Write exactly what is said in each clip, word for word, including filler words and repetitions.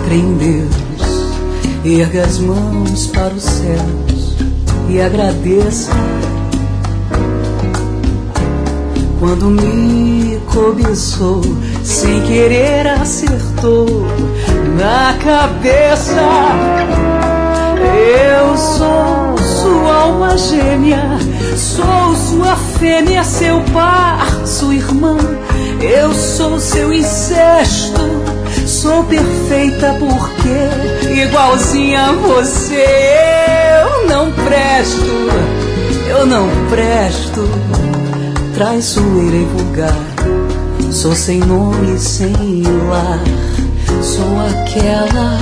crê em Deus, erga as mãos para os céus e agradeça. Quando me cobiçou, sem querer acertou na cabeça. Eu sou sua alma gêmea, sou sua fêmea, seu par, sua irmã. Eu sou seu incesto, sou perfeita porque igualzinha a você. Eu não presto, eu não presto, traiçoeira e vulgar. Sou sem nome, sem lar, sou aquela.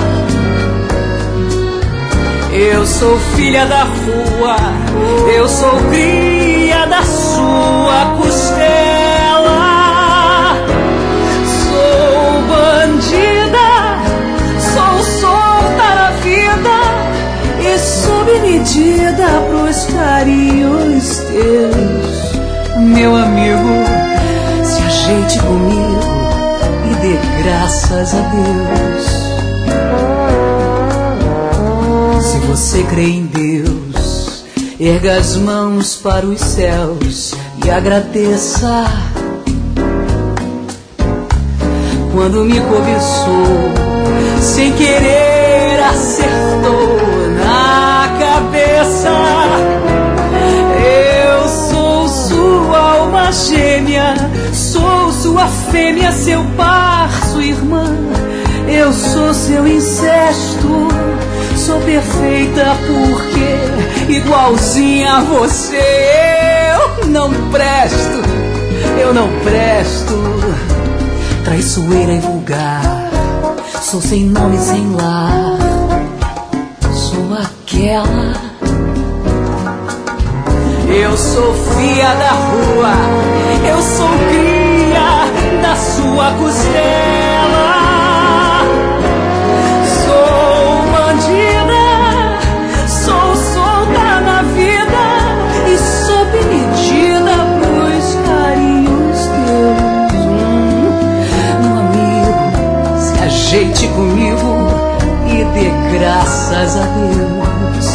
Eu sou filha da rua, eu sou cria da sua costela. Sou bandida, sou solta na vida e sob medida pros carinhos teus. Meu amigo, se ajeite comigo e dê graças a Deus. Se você crê em Deus, erga as mãos para os céus e agradeça. Quando me cobiçou, sem querer acertou na cabeça. Eu sou sua alma gêmea, sou sua fêmea, seu par, sua irmã. Eu sou seu incesto, sou perfeita porque igualzinha a você. Eu não presto, eu não presto, traiçoeira e vulgar. Sou sem nome, sem lar, sou aquela. Eu sou filha da rua, eu sou cria da sua costela. Sou bandida, sou solta na vida e sob medida pros carinhos teus. Hum, meu amigo, se ajeite comigo e dê graças a Deus.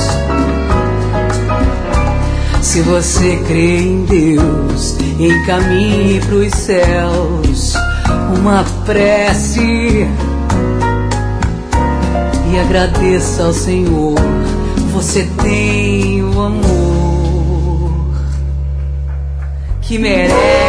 Se você crê em Deus, encaminhe pros céus uma prece e agradeça ao Senhor. Você tem o amor que merece.